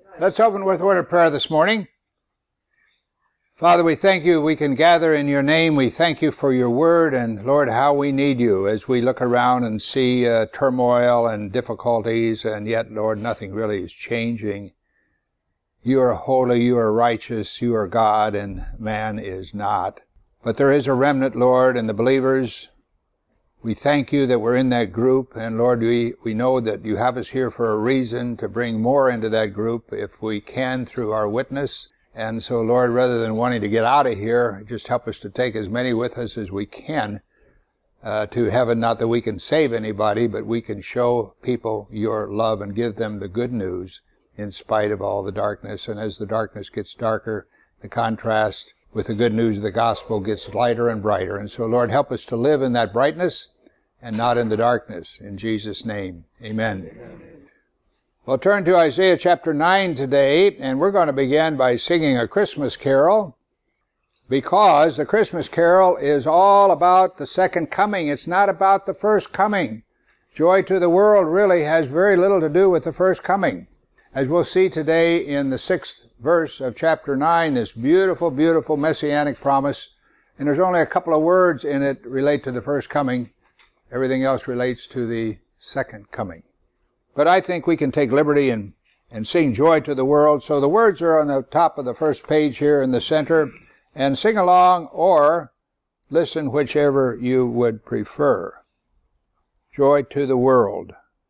Let's open with a word of prayer this morning. Father, we thank you we can gather in your name. We thank you for your word, and Lord, how we need you as we look around and see turmoil and difficulties, and yet, Lord, nothing really is changing. You are holy, you are righteous, you are God, and man is not. But there is a remnant, Lord, and the believers, we thank you that we're in that group, and Lord, we know that you have us here for a reason to bring more into that group if we can through our witness. And so, Lord, rather than wanting to get out of here, just help us to take as many with us as we can to heaven. Not that we can save anybody, but we can show people your love and give them the good news in spite of all the darkness. And as the darkness gets darker, the contrast with the good news of the gospel gets lighter and brighter. And so, Lord, help us to live in that brightness and not in the darkness. In Jesus' name, amen. Amen. We'll turn to Isaiah chapter 9 today, and we're going to begin by singing a Christmas carol, because the Christmas carol is all about the second coming. It's not about the first coming. Joy to the World really has very little to do with the first coming. As we'll see today in the 6th verse of chapter 9, this beautiful, beautiful messianic promise, and there's only a couple of words in it relate to the first coming. Everything else relates to the second coming. But I think we can take liberty and sing Joy to the World. So the words are on the top of the first page here in the center. And sing along or listen, whichever you would prefer. Joy to the World.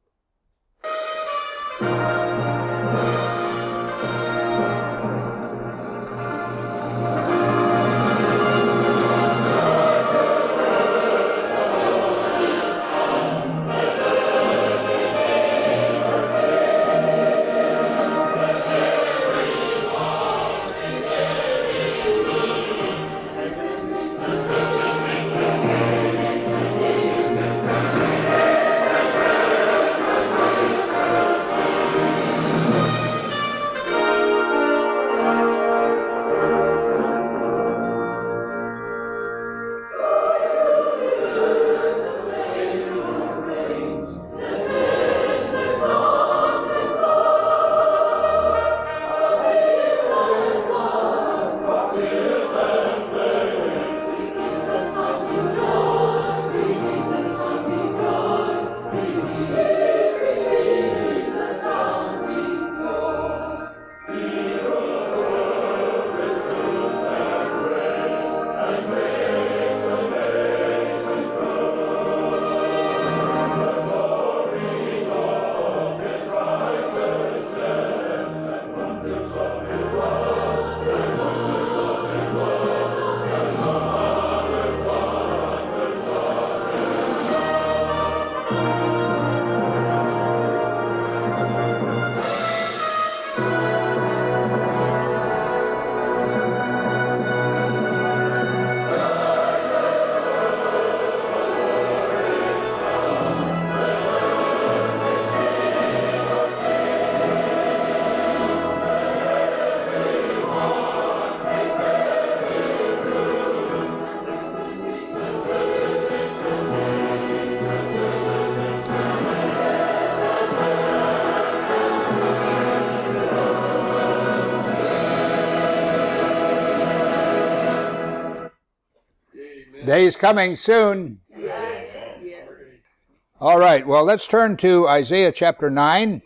Day's coming soon. Yes. All right, well, let's turn to Isaiah chapter 9.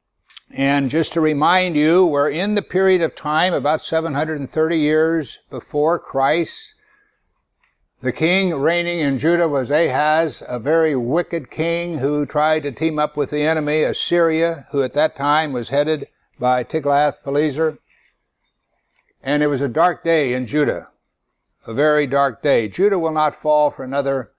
And just to remind you, we're in the period of time about 730 years before Christ. The king reigning in Judah was Ahaz, a very wicked king who tried to team up with the enemy, Assyria, who at that time was headed by Tiglath-Pileser. And it was a dark day in Judah. A very dark day. Judah will not fall for another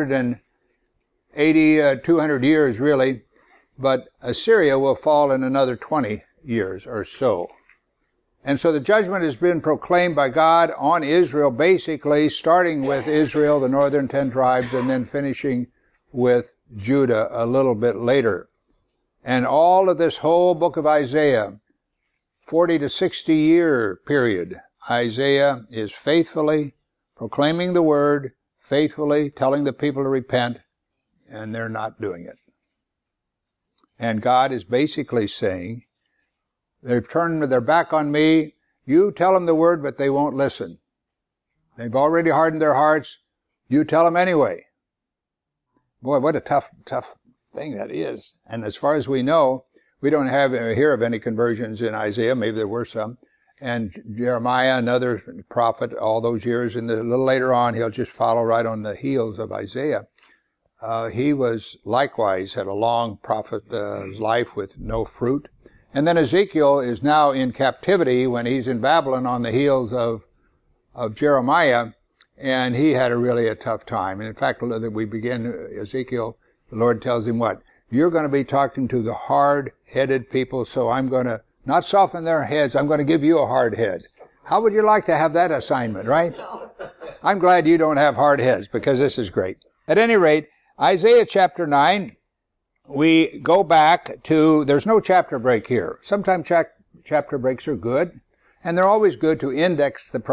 180, 200 years really, but Assyria will fall in another 20 years or so. And so the judgment has been proclaimed by God on Israel, basically starting with Israel, the northern 10 tribes, and then finishing with Judah a little bit later. And all of this whole book of Isaiah, 40 to 60 year period, Isaiah is faithfully proclaiming the word, faithfully telling the people to repent, and they're not doing it. And God is basically saying They've turned their back on me. You tell them the word, but they won't listen. They've already hardened their hearts. You tell them anyway. Boy, what a tough thing that is. And as far as we know, we don't hear of any conversions in Isaiah. Maybe there were some. And Jeremiah, another prophet, all those years, and a little later on, he'll just follow right on the heels of Isaiah. He was likewise had a long prophet life with no fruit. And then Ezekiel is now in captivity when he's in Babylon on the heels of Jeremiah, and he had really a tough time. And in fact, we begin Ezekiel, the Lord tells him what? You're going to be talking to the hard-headed people, so I'm going to not soften their heads, I'm going to give you a hard head. How would you like to have that assignment, right? I'm glad you don't have hard heads, because this is great. At any rate, Isaiah chapter 9, we go back to, there's no chapter break here. Sometimes chapter breaks are good, and they're always good to index the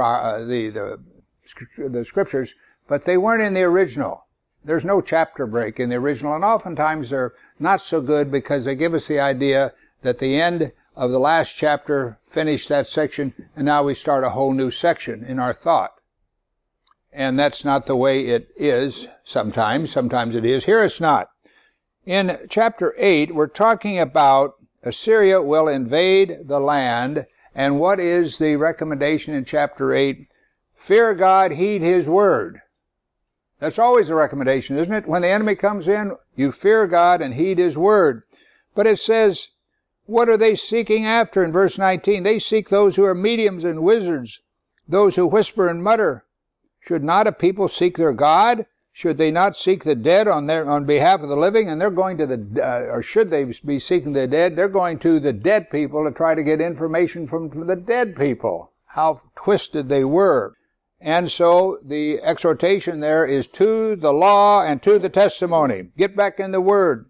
scriptures, but they weren't in the original. There's no chapter break in the original, and oftentimes they're not so good because they give us the idea that the end of the last chapter finished that section, and now we start a whole new section in our thought. And that's not the way it is sometimes. Sometimes it is. Here it's not. In chapter 8, we're talking about Assyria will invade the land, and what is the recommendation in chapter 8? Fear God, heed His word. That's always the recommendation, isn't it? When the enemy comes in, you fear God and heed His word. But it says, what are they seeking after in verse 19? They seek those who are mediums and wizards, those who whisper and mutter. Should not a people seek their God? Should they not seek the dead on behalf of the living? And they're going to or should they be seeking the dead? They're going to the dead people to try to get information from the dead people. How twisted they were. And so the exhortation there is to the law and to the testimony. Get back in the word.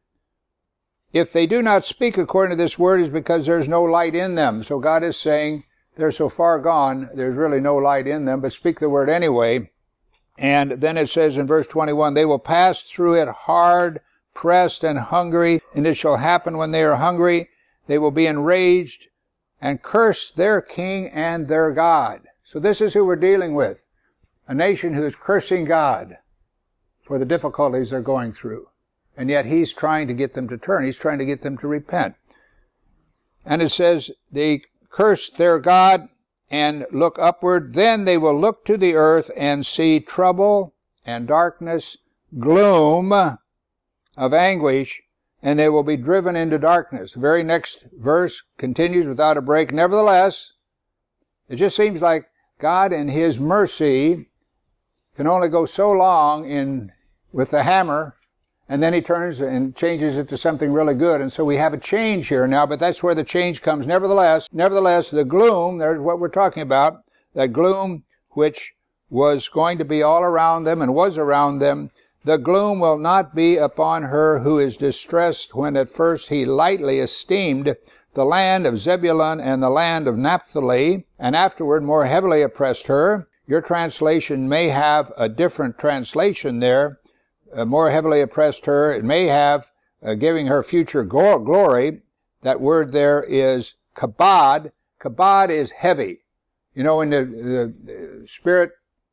If they do not speak according to this word, it's because there's no light in them. So God is saying, they're so far gone, there's really no light in them, but speak the word anyway. And then it says in verse 21, they will pass through it hard, pressed, and hungry, and it shall happen when they are hungry, they will be enraged and curse their king and their God. So this is who we're dealing with, a nation who is cursing God for the difficulties they're going through. And yet He's trying to get them to turn. He's trying to get them to repent. And it says, they curse their God and look upward. Then they will look to the earth and see trouble and darkness, gloom of anguish, and they will be driven into darkness. The very next verse continues without a break. Nevertheless, it just seems like God in His mercy can only go so long with the hammer, and then He turns and changes it to something really good. And so we have a change here now, but that's where the change comes. Nevertheless, the gloom, there's what we're talking about, that gloom which was going to be all around them and was around them, the gloom will not be upon her who is distressed when at first he lightly esteemed the land of Zebulun and the land of Naphtali, and afterward more heavily oppressed her. Your translation may have a different translation there. More heavily oppressed her. It may have giving her future glory. That word there is kabod. Kabod is heavy. You know, when the Spirit,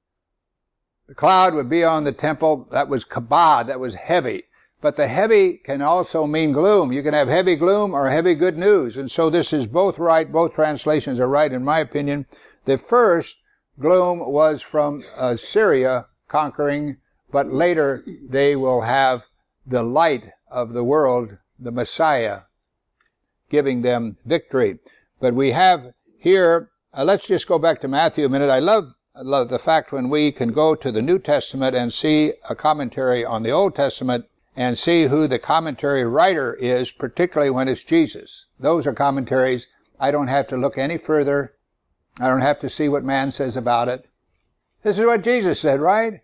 the cloud would be on the temple, that was kabod, that was heavy. But the heavy can also mean gloom. You can have heavy gloom or heavy good news. And so this is both right. Both translations are right, in my opinion. The first gloom was from Syria conquering, but later they will have the light of the world, the Messiah, giving them victory. But we have here, let's just go back to Matthew a minute. I love the fact when we can go to the New Testament and see a commentary on the Old Testament and see who the commentary writer is, particularly when it's Jesus. Those are commentaries. I don't have to look any further. I don't have to see what man says about it. This is what Jesus said, right?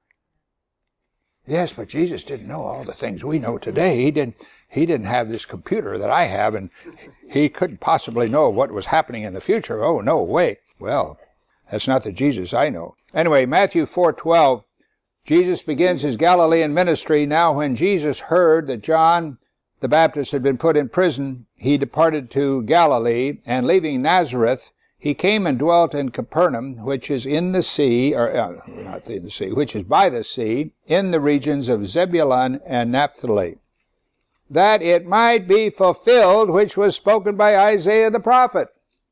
Yes, but Jesus didn't know all the things we know today. He didn't have this computer that I have, and he couldn't possibly know what was happening in the future. Oh, no way. Well, that's not the Jesus I know. Anyway, Matthew 4:12, Jesus begins his Galilean ministry. Now when Jesus heard that John the Baptist had been put in prison, he departed to Galilee, and leaving Nazareth, he came and dwelt in Capernaum, which is in the sea, or not in the sea, which is by the sea, in the regions of Zebulun and Naphtali, that it might be fulfilled which was spoken by Isaiah the prophet.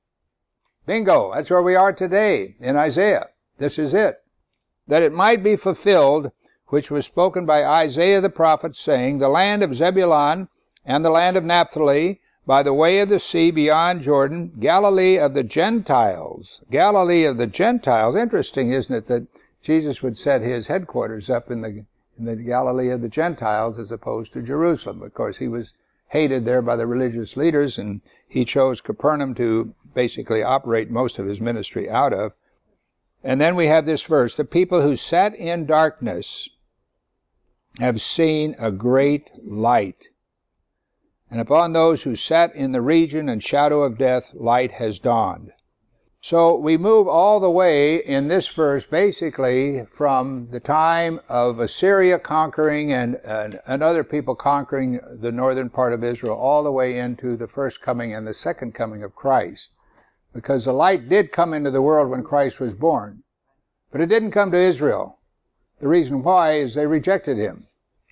Bingo, that's where we are today, in Isaiah. This is it. That it might be fulfilled which was spoken by Isaiah the prophet, saying, the land of Zebulun and the land of Naphtali, by the way of the sea beyond Jordan, Galilee of the Gentiles. Galilee of the Gentiles. Interesting, isn't it, that Jesus would set his headquarters up in the Galilee of the Gentiles as opposed to Jerusalem. Of course, he was hated there by the religious leaders, and he chose Capernaum to basically operate most of his ministry out of. And then we have this verse, the people who sat in darkness have seen a great light. And upon those who sat in the region and shadow of death, light has dawned. So we move all the way in this verse basically from the time of Assyria conquering and other people conquering the northern part of Israel all the way into the first coming and the second coming of Christ. Because the light did come into the world when Christ was born, but it didn't come to Israel. The reason why is they rejected him.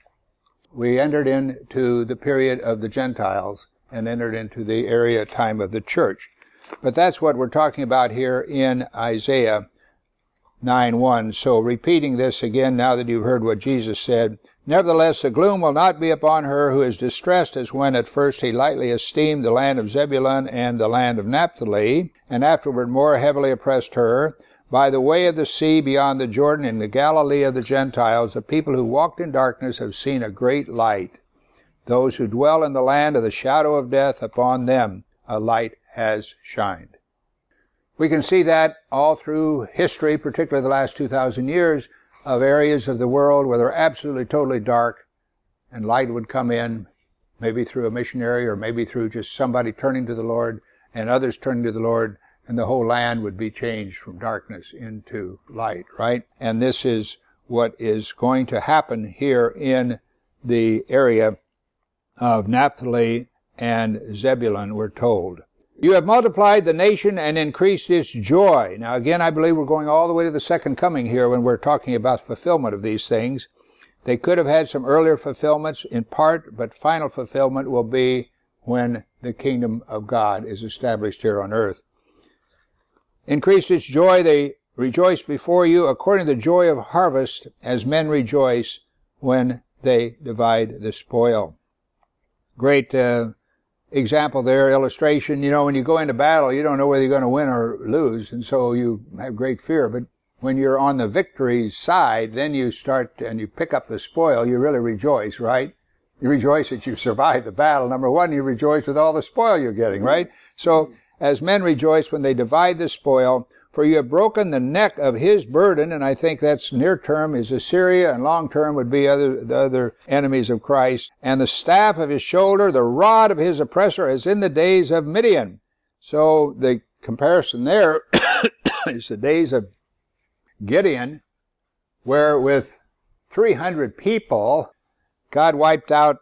We entered into the period of the Gentiles and entered into the area time of the church. But that's what we're talking about here in Isaiah 9:1. So repeating this again now that you've heard what Jesus said, nevertheless the gloom will not be upon her who is distressed as when at first he lightly esteemed the land of Zebulun and the land of Naphtali, and afterward more heavily oppressed her. By the way of the sea beyond the Jordan in the Galilee of the Gentiles, the people who walked in darkness have seen a great light. Those who dwell in the land of the shadow of death, upon them a light has shined. We can see that all through history, particularly the last 2,000 years, of areas of the world where they're absolutely totally dark, and light would come in, maybe through a missionary or maybe through just somebody turning to the Lord and others turning to the Lord, and the whole land would be changed from darkness into light, right? And this is what is going to happen here in the area of Naphtali and Zebulun, we're told. You have multiplied the nation and increased its joy. Now again, I believe we're going all the way to the second coming here when we're talking about fulfillment of these things. They could have had some earlier fulfillments in part, but final fulfillment will be when the kingdom of God is established here on earth. Increased its joy, they rejoice before you according to the joy of harvest, as men rejoice when they divide the spoil. Great example there, illustration. You know, when you go into battle, you don't know whether you're going to win or lose, and so you have great fear. But when you're on the victory's side, then you start and you pick up the spoil, you really rejoice, right? You rejoice that you survived the battle. Number one, you rejoice with all the spoil you're getting, right? So, as men rejoice when they divide the spoil, for you have broken the neck of his burden, and I think that's near term is Assyria, and long term would be the other enemies of Christ, and the staff of his shoulder, the rod of his oppressor, as in the days of Midian. So the comparison there is the days of Gideon, where with 300 people, God wiped out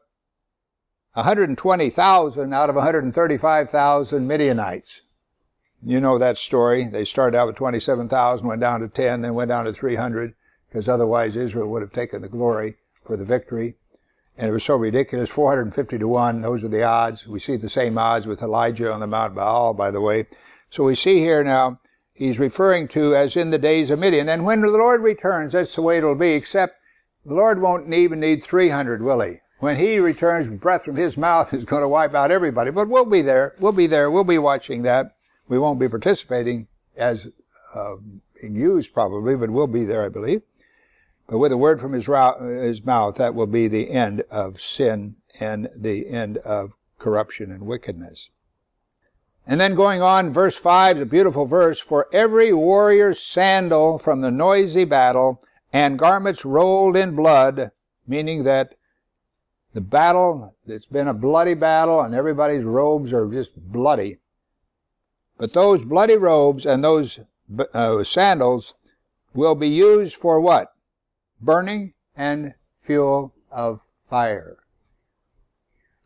120,000 out of 135,000 Midianites. You know that story. They started out with 27,000, went down to 10, then went down to 300, because otherwise Israel would have taken the glory for the victory. And it was so ridiculous, 450 to 1, those are the odds. We see the same odds with Elijah on the Mount Baal, by the way. So we see here now, he's referring to as in the days of Midian. And when the Lord returns, that's the way it'll be, except the Lord won't even need 300, will he? When he returns, breath from his mouth is going to wipe out everybody. But we'll be there. We'll be there. We'll be watching that. We won't be participating as being used probably, but we'll be there, I believe. But with a word from his mouth, that will be the end of sin and the end of corruption and wickedness. And then going on, verse 5, the beautiful verse, for every warrior's sandal from the noisy battle and garments rolled in blood, meaning that the battle, it's been a bloody battle and everybody's robes are just bloody. But those bloody robes and those sandals will be used for what? Burning and fuel of fire.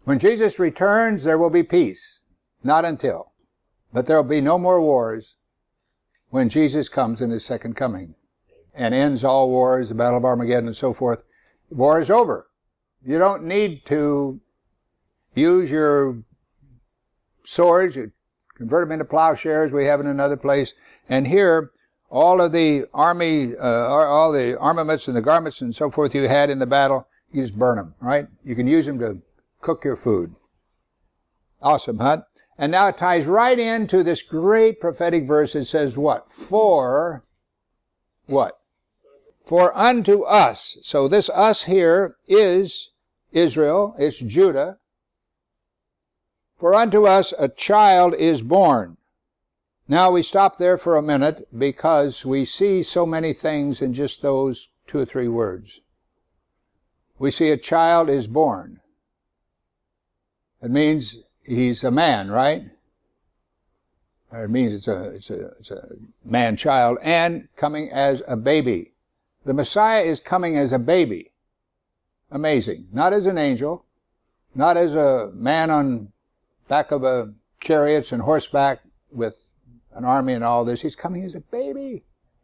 When Jesus returns, there will be peace. Not until. But there will be no more wars when Jesus comes in his second coming and ends all wars, the Battle of Armageddon and so forth. War is over. You don't need to use your swords, you convert them into plowshares. We have in another place. And here, all of the army, all the armaments and the garments and so forth you had in the battle, you just burn them, right? You can use them to cook your food. Awesome, huh? And now it ties right into this great prophetic verse. It says what? For what? For unto us. So this us here is Israel. It's Judah. For unto us a child is born. Now we stop there for a minute because we see so many things in just those 2 or 3 words. We see a child is born. It means he's a man, right? Or it means it's a man-child and coming as a baby. The Messiah is coming as a baby. Amazing. Not as an angel, not as a man on back of a chariots and horseback with an army and all this. He's coming as a baby.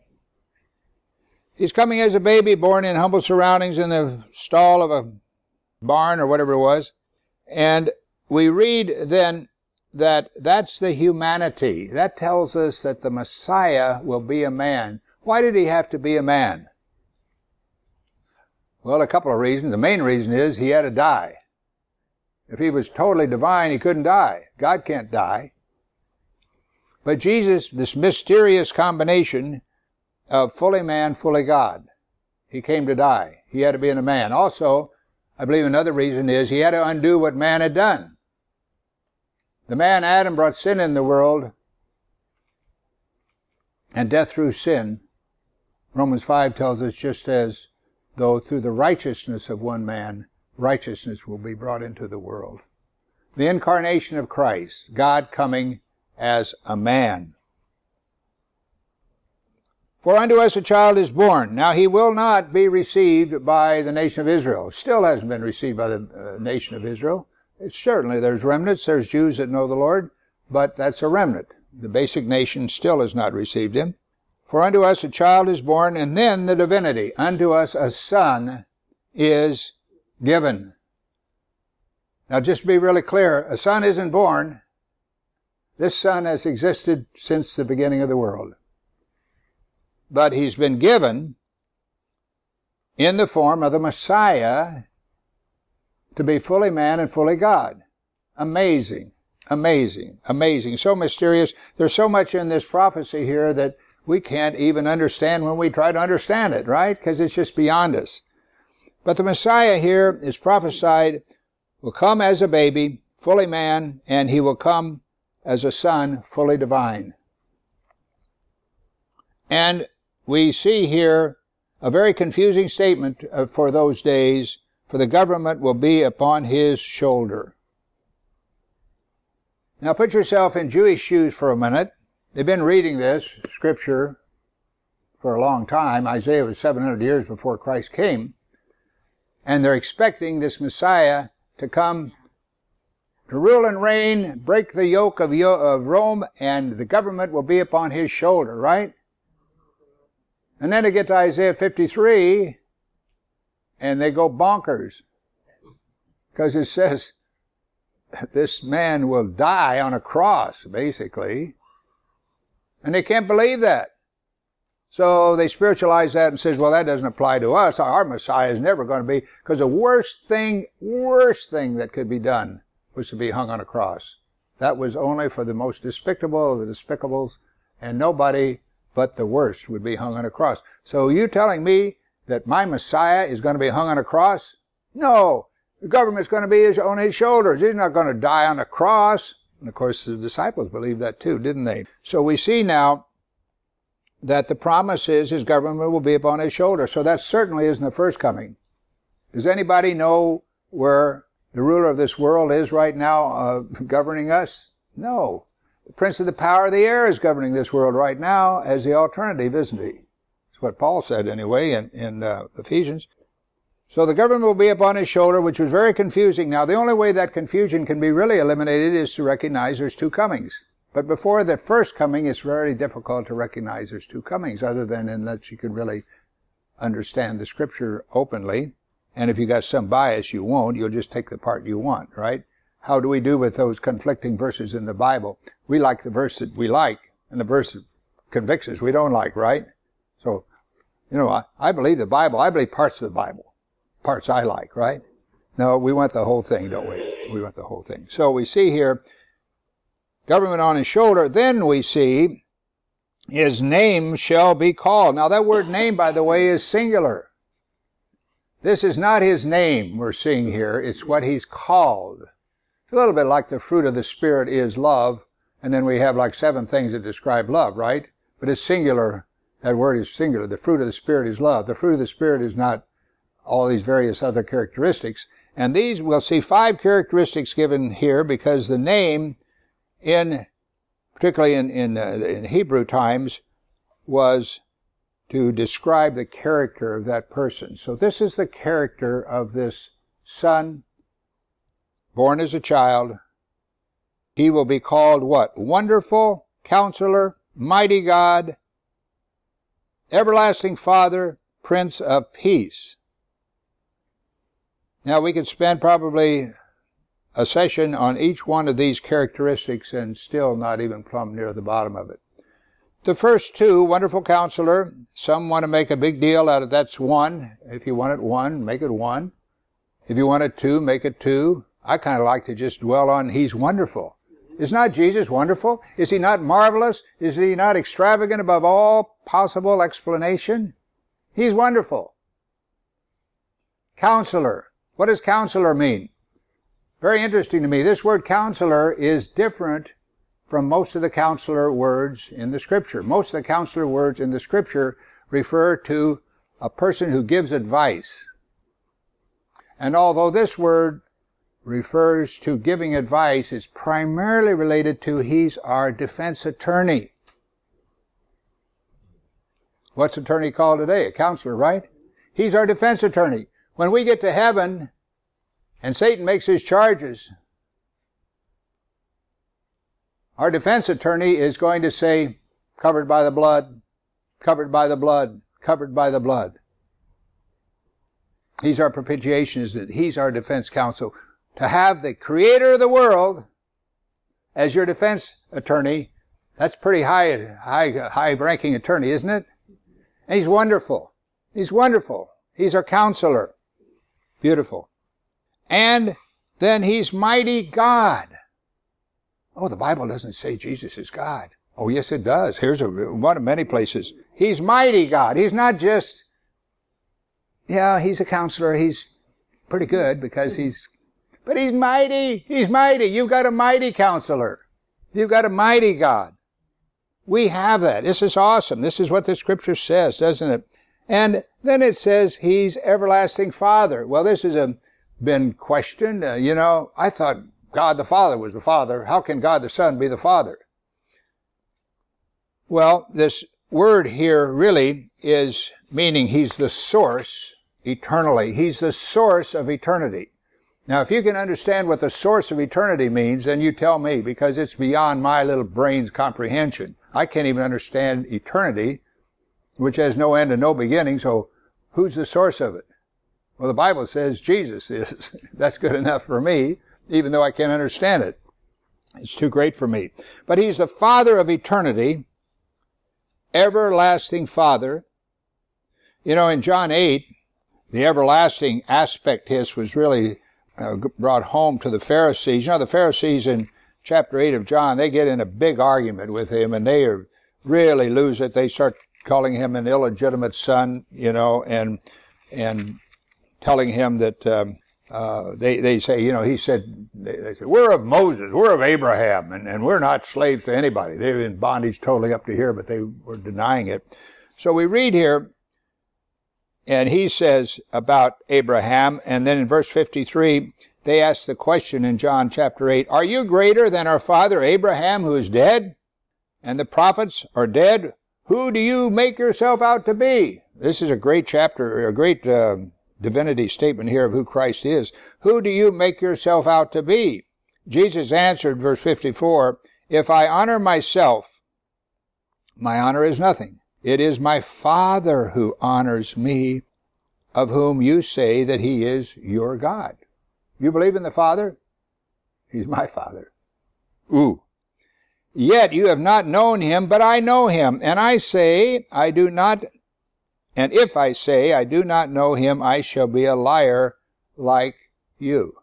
He's coming as a baby born in humble surroundings in the stall of a barn or whatever it was. And we read then that that's the humanity. That tells us that the Messiah will be a man. Why did he have to be a man? Well, a couple of reasons. The main reason is he had to die. If he was totally divine, he couldn't die. God can't die. But Jesus, this mysterious combination of fully man, fully God, he came to die. He had to be in a man. Also, I believe another reason is he had to undo what man had done. The man Adam brought sin in the world and death through sin. Romans 5 tells us just as though through the righteousness of one man, righteousness will be brought into the world. The incarnation of Christ, God coming as a man. For unto us a child is born. Now he will not be received by the nation of Israel. Still hasn't been received by the nation of Israel. Certainly there's remnants, there's Jews that know the Lord, but that's a remnant. The basic nation still has not received him. For unto us a child is born, and then the divinity. Unto us a son is given. Now just to be really clear, a son isn't born. This son has existed since the beginning of the world. But he's been given in the form of the Messiah to be fully man and fully God. Amazing, amazing, amazing. So mysterious. There's so much in this prophecy here that we can't even understand when we try to understand it, right? Because it's just beyond us. But the Messiah here is prophesied will come as a baby, fully man, and he will come as a son, fully divine. And we see here a very confusing statement for those days, for the government will be upon his shoulder. Now put yourself in Jewish shoes for a minute. They've been reading this scripture for a long time. Isaiah was 700 years before Christ came. And they're expecting this Messiah to come to rule and reign, break the yoke of Rome, and the government will be upon his shoulder, right? And then they get to Isaiah 53, and they go bonkers. Because it says this man will die on a cross, basically. And they can't believe that. So they spiritualize that and says, well, that doesn't apply to us. Our Messiah is never going to be, because the worst thing that could be done was to be hung on a cross. That was only for the most despicable of the despicables, and nobody but the worst would be hung on a cross. So you telling me that my Messiah is going to be hung on a cross? No. The government's going to be on his shoulders. He's not going to die on a cross. And of course the disciples believed that too, didn't they? So we see now that the promise is his government will be upon his shoulder. So that certainly isn't the first coming. Does anybody know where the ruler of this world is right now governing us? No. The prince of the power of the air is governing this world right now as the alternative, isn't he? That's what Paul said anyway in Ephesians. So the government will be upon his shoulder, which was very confusing. Now, the only way that confusion can be really eliminated is to recognize there's two comings. But before the first coming, it's very difficult to recognize there's two comings, other than unless you can really understand the Scripture openly. And if you got some bias, you won't. You'll just take the part you want, right? How do we do with those conflicting verses in the Bible? We like the verse that we like, and the verse that convicts us we don't like, right? So, I believe the Bible. I believe parts of the Bible. Parts I like, right? No, we want the whole thing, don't we? We want the whole thing. So we see here, government on his shoulder. Then we see, his name shall be called. Now that word name, by the way, is singular. This is not his name we're seeing here. It's what he's called. It's a little bit like the fruit of the Spirit is love. And then we have like 7 things that describe love, right? But it's singular. That word is singular. The fruit of the Spirit is love. The fruit of the Spirit is not all these various other characteristics. And these, we'll see 5 characteristics given here because the name particularly in Hebrew times, was to describe the character of that person. So this is the character of this son, born as a child. He will be called what? Wonderful Counselor, Mighty God, Everlasting Father, Prince of Peace. Now we could spend probably a session on each one of these characteristics and still not even plumb near the bottom of it. The first 2, Wonderful Counselor, some want to make a big deal out of that's 1. If you want it 1, make it 1. If you want it 2, make it 2. I kind of like to just dwell on He's wonderful. Is not Jesus wonderful? Is He not marvelous? Is He not extravagant above all possible explanation? He's wonderful. Counselor. What does counselor mean? Very interesting to me. This word counselor is different from most of the counselor words in the Scripture. Most of the counselor words in the Scripture refer to a person who gives advice. And although this word refers to giving advice, it's primarily related to He's our defense attorney. What's attorney called today? A counselor, right? He's our defense attorney. When we get to heaven and Satan makes his charges, our defense attorney is going to say, covered by the blood, covered by the blood, covered by the blood. He's our propitiation, isn't it? He's our defense counsel. To have the creator of the world as your defense attorney, that's pretty high ranking attorney, isn't it? And he's wonderful. He's wonderful. He's our counselor. Beautiful. And then He's mighty God. Oh, the Bible doesn't say Jesus is God. Oh, yes, it does. Here's one of many places. He's mighty God. He's not just, He's a counselor. He's pretty good because but He's mighty. He's mighty. You've got a mighty counselor. You've got a mighty God. We have that. This is awesome. This is what the Scripture says, doesn't it? And then it says He's everlasting Father. Well, this has been questioned. I thought God the Father was the Father. How can God the Son be the Father? Well, this word here really is meaning He's the source eternally. He's the source of eternity. Now, if you can understand what the source of eternity means, then you tell me, because it's beyond my little brain's comprehension. I can't even understand eternity, which has no end and no beginning, so who's the source of it? Well, the Bible says Jesus is. That's good enough for me, even though I can't understand it. It's too great for me. But He's the Father of eternity, everlasting Father. In John 8, the everlasting aspect was really brought home to the Pharisees. The Pharisees in chapter 8 of John, they get in a big argument with Him, and they really lose it. They start calling Him an illegitimate son, and telling Him that they say, He said, they say, we're of Moses, we're of Abraham, and we're not slaves to anybody. They were in bondage totally up to here, but they were denying it. So we read here, and He says about Abraham, and then in verse 53, they ask the question in John chapter 8, are you greater than our father Abraham, who is dead, and the prophets are dead? Who do you make yourself out to be? This is a great chapter, a great divinity statement here of who Christ is. Who do you make yourself out to be? Jesus answered, verse 54, if I honor myself, my honor is nothing. It is my Father who honors me, of whom you say that he is your God. You believe in the Father? He's my Father. Ooh. Yet you have not known him, but I know him. And if I say I do not know him, I shall be a liar like you.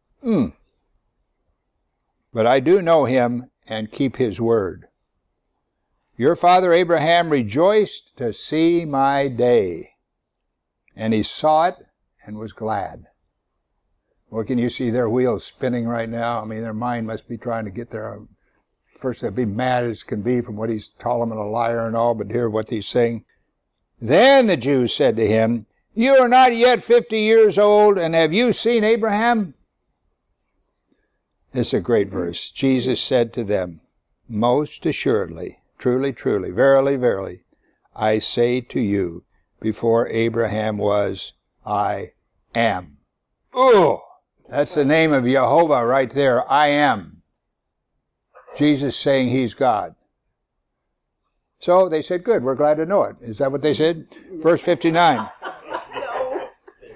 But I do know him and keep his word. Your father Abraham rejoiced to see my day, and he saw it and was glad. Well, can you see their wheels spinning right now? I mean, their mind must be trying to get there. First, they'd be mad as can be from what he's calling them a liar and all, but hear what he's saying. Then the Jews said to him, you are not yet 50 years old, and have you seen Abraham? This is a great verse. Jesus said to them, most assuredly, truly, truly, verily, verily, I say to you, before Abraham was, I am. Oh, that's the name of Jehovah right there. I am. Jesus saying he's God. So they said, good, we're glad to know it. Is that what they said? Verse 59. No.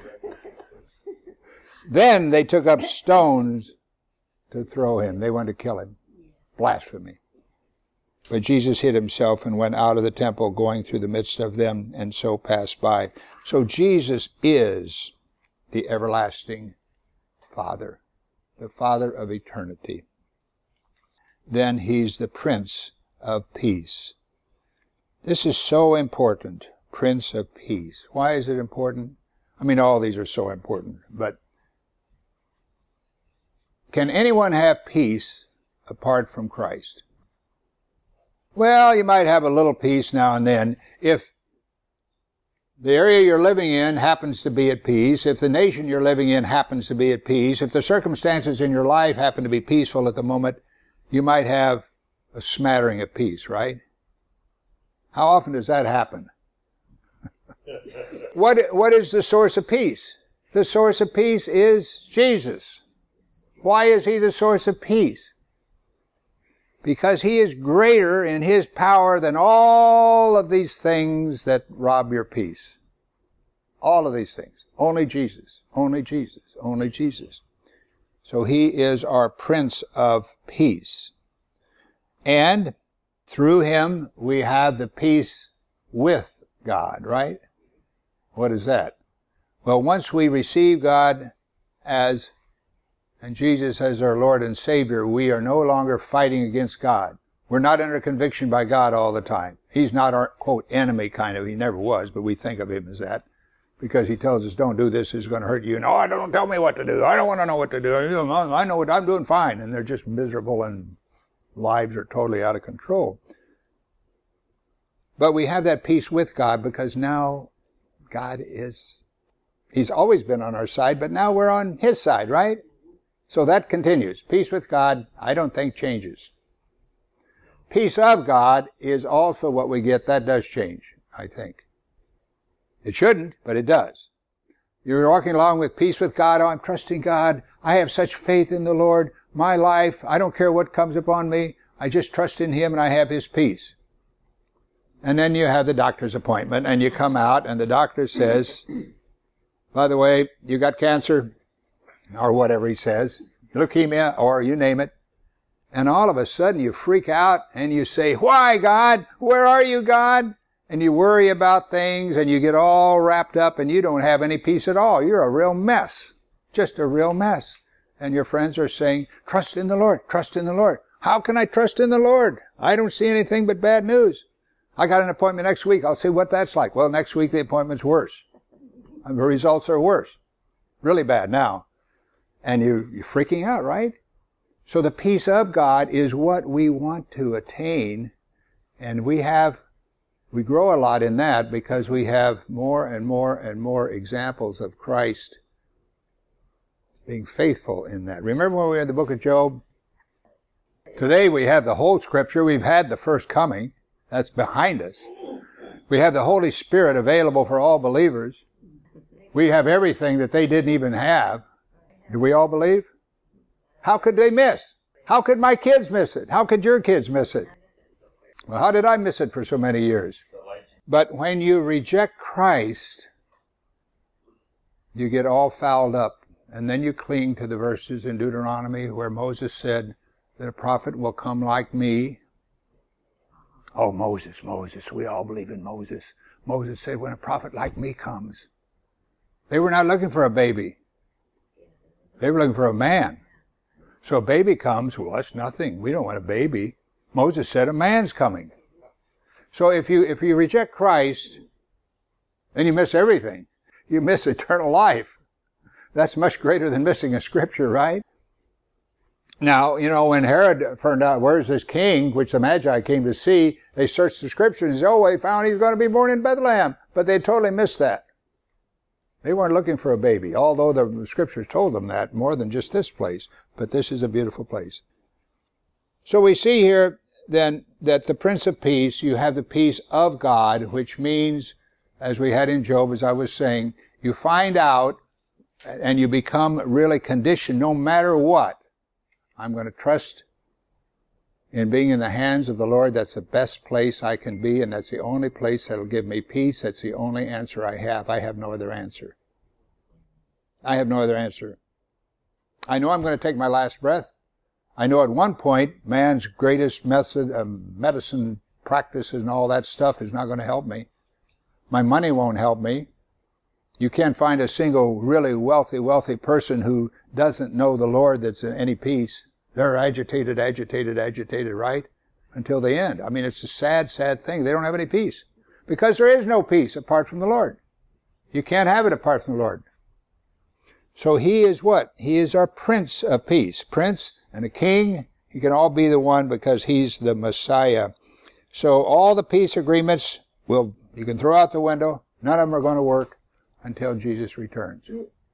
Then they took up stones to throw him. They wanted to kill him. Blasphemy. But Jesus hid himself and went out of the temple, going through the midst of them, and so passed by. So Jesus is the everlasting Father, the Father of eternity. Then he's the Prince of Peace. This is so important, Prince of Peace. Why is it important? I mean, all these are so important, but can anyone have peace apart from Christ? Well, you might have a little peace now and then. If the area you're living in happens to be at peace, if the nation you're living in happens to be at peace, if the circumstances in your life happen to be peaceful at the moment, you might have a smattering of peace, right? How often does that happen? What is the source of peace? The source of peace is Jesus. Why is he the source of peace? Because he is greater in his power than all of these things that rob your peace. All of these things. Only Jesus. Only Jesus. Only Jesus. So he is our Prince of Peace. And through him we have the peace with God, right? What is that? Well, once we receive God and Jesus as our Lord and Savior, we are no longer fighting against God. We're not under conviction by God all the time. He's not our, quote, enemy kind of. He never was, but we think of him as that. Because he tells us, don't do this, it's going to hurt you. No, don't tell me what to do. I don't want to know what to do. I know what I'm doing fine. And they're just miserable and lives are totally out of control. But we have that peace with God because now he's always been on our side, but now we're on his side, right? So that continues. Peace with God, I don't think changes. Peace of God is also what we get. That does change, I think. It shouldn't, but it does. You're walking along with peace with God. Oh, I'm trusting God. I have such faith in the Lord. My life, I don't care what comes upon me. I just trust in him and I have his peace. And then you have the doctor's appointment and you come out and the doctor says, by the way, you got cancer, or whatever he says, leukemia, or you name it. And all of a sudden you freak out and you say, why, God? Where are you, God? And you worry about things and you get all wrapped up and you don't have any peace at all. You're a real mess. Just a real mess. And your friends are saying, trust in the Lord, trust in the Lord. How can I trust in the Lord? I don't see anything but bad news. I got an appointment next week. I'll see what that's like. Well, next week the appointment's worse. The results are worse. Really bad now. And you're freaking out, right? So the peace of God is what we want to attain. And we grow a lot in that because we have more and more and more examples of Christ being faithful in that. Remember when we were in the book of Job? Today we have the whole scripture. We've had the first coming. That's behind us. We have the Holy Spirit available for all believers. We have everything that they didn't even have. Do we all believe? How could they miss? How could my kids miss it? How could your kids miss it? Well, how did I miss it for so many years? But when you reject Christ, you get all fouled up. And then you cling to the verses in Deuteronomy where Moses said that a prophet will come like me. Oh, Moses, we all believe in Moses. Moses said, when a prophet like me comes. They were not looking for a baby. They were looking for a man. So a baby comes, well, that's nothing. We don't want a baby. Moses said a man's coming. So if you reject Christ, then you miss everything. You miss eternal life. That's much greater than missing a scripture, right? Now, when Herod found out, where's this king, which the Magi came to see, they searched the scripture and said, oh, they found he's going to be born in Bethlehem. But they totally missed that. They weren't looking for a baby, although the scriptures told them that more than just this place. But this is a beautiful place. So we see here then that the Prince of Peace, you have the peace of God, which means, as we had in Job, as I was saying, you find out and you become really conditioned no matter what. I'm going to trust in being in the hands of the Lord. That's the best place I can be, and that's the only place that'll give me peace. That's the only answer I have. I have no other answer. I have no other answer. I know I'm going to take my last breath. I know at one point man's greatest method of medicine practices and all that stuff is not going to help me. My money won't help me. You can't find a single really wealthy person who doesn't know the Lord that's in any peace. They're agitated, right? Until the end. I mean, it's a sad thing. They don't have any peace. Because there is no peace apart from the Lord. You can't have it apart from the Lord. So He is what? He is our Prince of Peace. Prince and a king, He can all be the one because He's the Messiah. So all the peace agreements you can throw out the window. None of them are going to work until Jesus returns.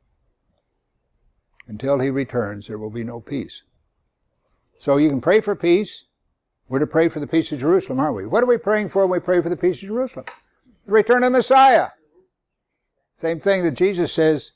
Until He returns, there will be no peace. So you can pray for peace. We're to pray for the peace of Jerusalem, aren't we? What are we praying for when we pray for the peace of Jerusalem? The return of the Messiah. Same thing that Jesus says,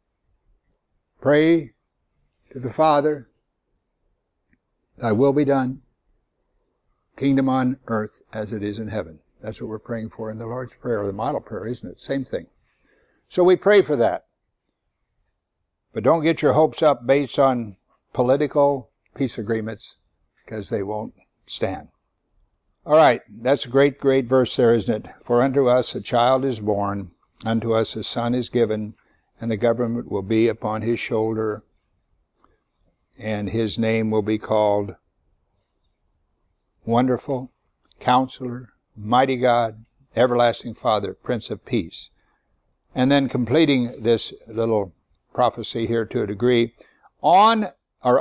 pray to the Father, thy will be done, kingdom on earth as it is in heaven. That's what we're praying for in the Lord's Prayer, or the model prayer, isn't it? Same thing. So we pray for that. But don't get your hopes up based on political peace agreements, because they won't stand. All right, that's a great verse there, isn't it? For unto us a child is born, unto us a son is given, and the government will be upon His shoulder, and His name will be called Wonderful, Counselor, Mighty God, Everlasting Father, Prince of Peace. And then completing this little prophecy here to a degree, of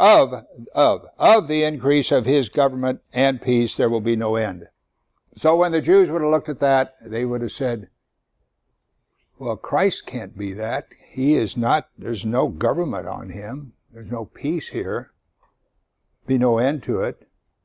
the increase of His government and peace there will be no end. So when the Jews would have looked at that, they would have said, well, Christ can't be that. He is not, there's no government on Him. There's no peace here. Be no end to it.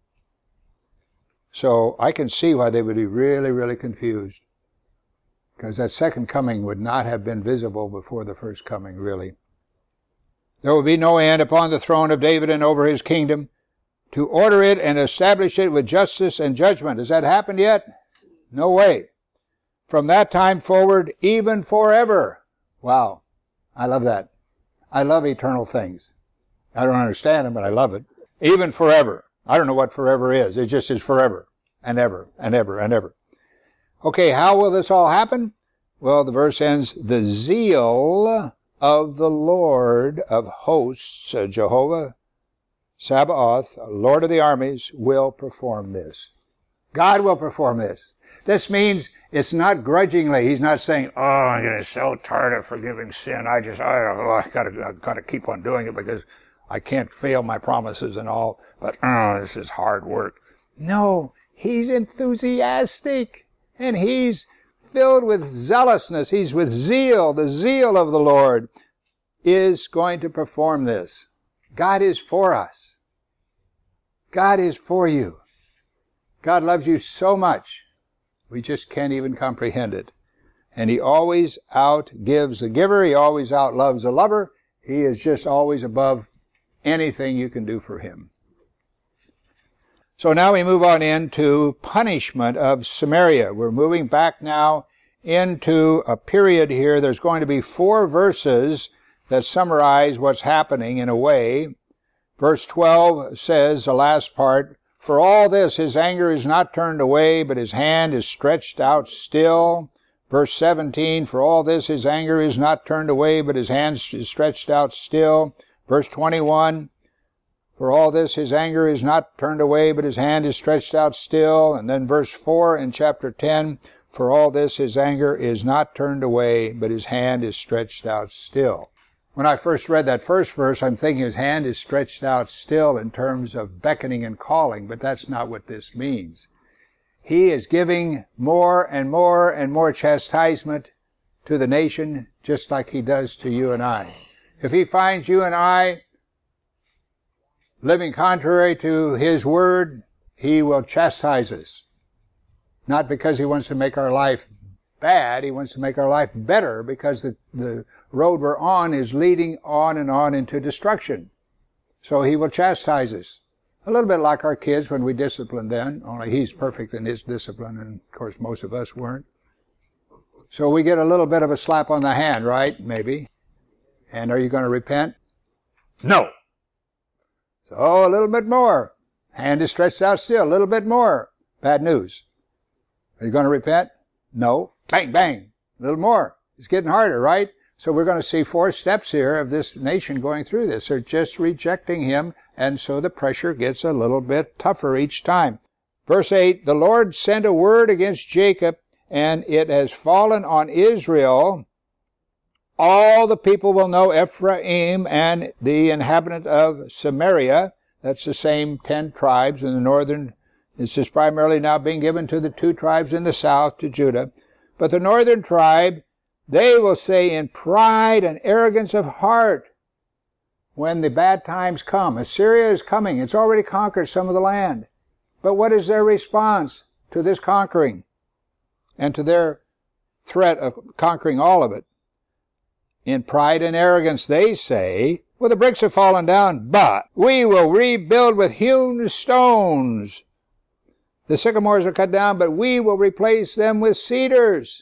So I can see why they would be really, really confused. Because that second coming would not have been visible before the first coming, really. There will be no end upon the throne of David and over His kingdom, to order it and establish it with justice and judgment. Has that happened yet? No way. From that time forward, even forever. Wow. I love that. I love eternal things. I don't understand them, but I love it. Even forever. I don't know what forever is. It just is forever and ever and ever and ever. Okay, how will this all happen? Well, the verse ends, the zeal of the Lord of hosts, Jehovah Sabaoth, Lord of the armies, will perform this. God will perform this. This means it's not grudgingly. He's not saying, oh, I'm getting so tired of forgiving sin. I gotta keep on doing it because I can't fail my promises and all, but this is hard work. No, He's enthusiastic. And He's filled with zealousness. He's with zeal. The zeal of the Lord is going to perform this. God is for us. God is for you. God loves you so much. We just can't even comprehend it. And he always outgives the giver. He always outloves the lover. He is just always above anything you can do for him. So now we move on into punishment of Samaria. We're moving back now into a period here. There's going to be 4 verses that summarize what's happening in a way. Verse 12 says, the last part, for all this his anger is not turned away, but his hand is stretched out still. Verse 17, for all this his anger is not turned away, but his hand is stretched out still. Verse 21, for all this his anger is not turned away, but his hand is stretched out still. And then verse 4 in chapter 10, for all this his anger is not turned away, but his hand is stretched out still. When I first read that first verse, I'm thinking his hand is stretched out still in terms of beckoning and calling, but that's not what this means. He is giving more and more and more chastisement to the nation, just like he does to you and I. If he finds you and I living contrary to his word, he will chastise us. Not because he wants to make our life bad, he wants to make our life better, because the road we're on is leading on and on into destruction. So he will chastise us. A little bit like our kids when we discipline them, only he's perfect in his discipline, and of course most of us weren't. So we get a little bit of a slap on the hand, right? Maybe. And are you going to repent? No. So a little bit more. Hand is stretched out still, a little bit more. Bad news. Are you going to repent? No. Bang, bang. A little more. It's getting harder, right? So we're going to see 4 steps here of this nation going through this. They're just rejecting him, and so the pressure gets a little bit tougher each time. Verse 8, the Lord sent a word against Jacob, and it has fallen on Israel. All the people will know Ephraim and the inhabitant of Samaria. That's the same 10 tribes in the northern. This is primarily now being given to the 2 tribes in the south, to Judah. But the northern tribe, they will say in pride and arrogance of heart, when the bad times come. Assyria is coming. It's already conquered some of the land. But what is their response to this conquering and to their threat of conquering all of it? In pride and arrogance, they say, well, the bricks have fallen down, but we will rebuild with hewn stones. The sycamores are cut down, but we will replace them with cedars.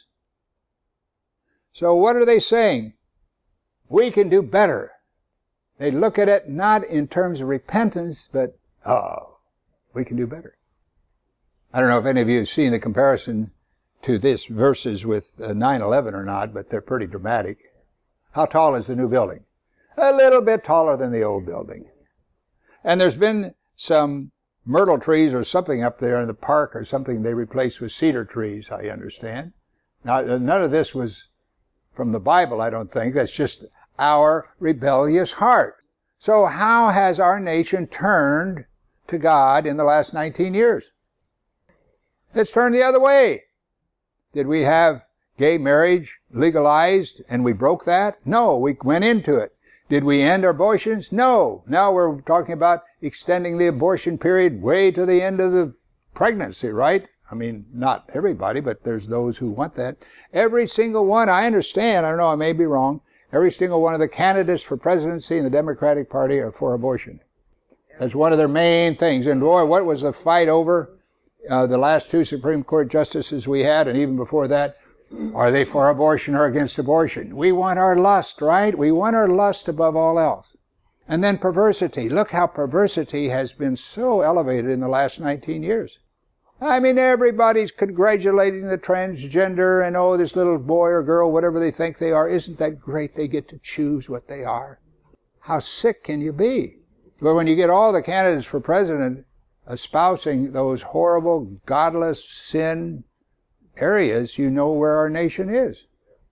So what are they saying? We can do better. They look at it not in terms of repentance, but, we can do better. I don't know if any of you have seen the comparison to this verses with 9/11 or not, but they're pretty dramatic. How tall is the new building? A little bit taller than the old building. And there's been some myrtle trees or something up there in the park or something they replaced with cedar trees, I understand. Now, none of this was from the Bible, I don't think. That's just our rebellious heart. So how has our nation turned to God in the last 19 years? It's turned the other way. Did we have gay marriage legalized and we broke that? No, we went into it. Did we end abortions? No. Now we're talking about extending the abortion period way to the end of the pregnancy, right? I mean, not everybody, but there's those who want that. Every single one, I understand, I don't know, I may be wrong, every single one of the candidates for presidency in the Democratic Party are for abortion. That's one of their main things. And boy, what was the fight over? The last 2 Supreme Court justices we had, and even before that, are they for abortion or against abortion? We want our lust, right? We want our lust above all else. And then perversity. Look how perversity has been so elevated in the last 19 years. I mean, everybody's congratulating the transgender and, oh, this little boy or girl, whatever they think they are. Isn't that great? They get to choose what they are. How sick can you be? But when you get all the candidates for president espousing those horrible, godless, sin areas, you know where our nation is.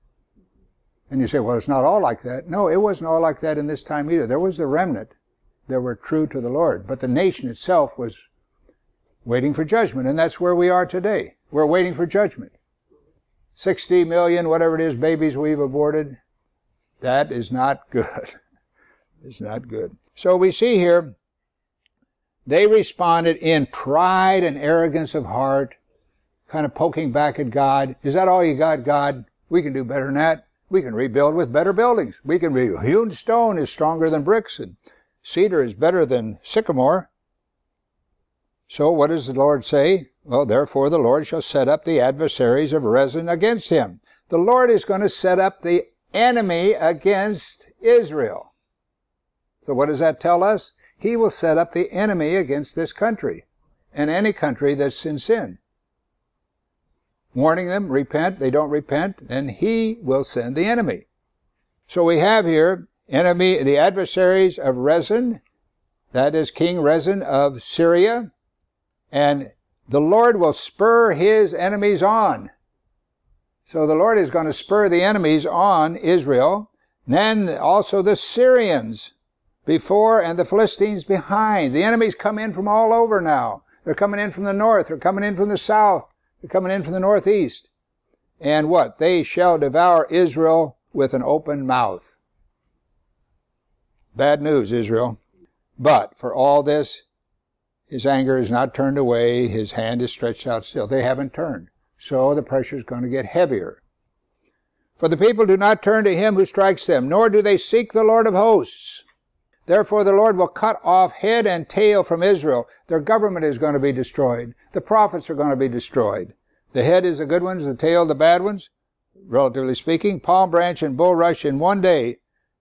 And you say, well, it's not all like that. No, it wasn't all like that in this time either. There was the remnant that were true to the Lord. But the nation itself was waiting for judgment, and that's where we are today. We're waiting for judgment. 60 million, whatever it is, babies we've aborted. That is not good. It's not good. So we see here, they responded in pride and arrogance of heart, kind of poking back at God. Is that all you got, God? We can do better than that. We can rebuild with better buildings. We can hewn stone is stronger than bricks, and cedar is better than sycamore. So what does the Lord say? Well, therefore the Lord shall set up the adversaries of Rezin against him. The Lord is going to set up the enemy against Israel. So what does that tell us? He will set up the enemy against this country and any country that's in sin. Warning them, repent, they don't repent, and he will send the enemy. So we have here enemy, the adversaries of Rezin, that is King Rezin of Syria, and the Lord will spur his enemies on. So the Lord is going to spur the enemies on Israel, and then also the Syrians before and the Philistines behind. The enemies come in from all over now. They're coming in from the north, they're coming in from the south, they're coming in from the northeast. And what? They shall devour Israel with an open mouth. Bad news, Israel. But for all this, his anger is not turned away, his hand is stretched out still. They haven't turned. So the pressure is going to get heavier. For the people do not turn to him who strikes them, nor do they seek the Lord of hosts. Therefore the Lord will cut off head and tail from Israel. Their government is going to be destroyed. The prophets are going to be destroyed. The head is the good ones, the tail the bad ones, relatively speaking. Palm branch and bulrush in one day.